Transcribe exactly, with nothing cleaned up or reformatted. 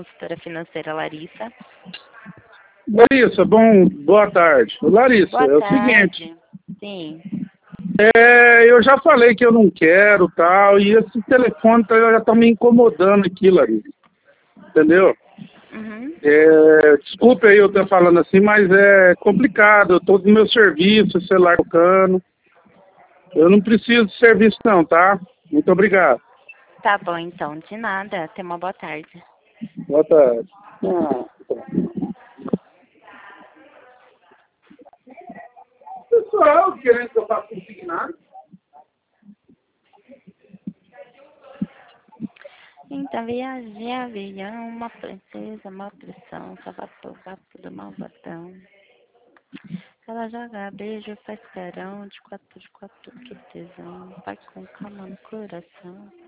consultora financeira Larissa. Larissa, bom, boa tarde. Larissa, Boa é o tarde. seguinte, Sim. é, eu já falei que eu não quero tal, e esse telefone tá, já tá me incomodando aqui, Larissa. Entendeu? Uhum. É, desculpe aí eu estar falando assim, mas é complicado. Eu tô no meu serviço, celular tocando. Eu não preciso de serviço não, tá? Muito obrigado. Tá bom, então. De nada. Tenha uma boa tarde. Boa tarde. Ah, pessoal, querendo que eu faça consignado? Então, viajei avião, uma princesa, uma pressão, salvador, vapo do malvadão. Ela joga beijo, faz carão, de quatro de quatro, que tesão, vai com calma no coração.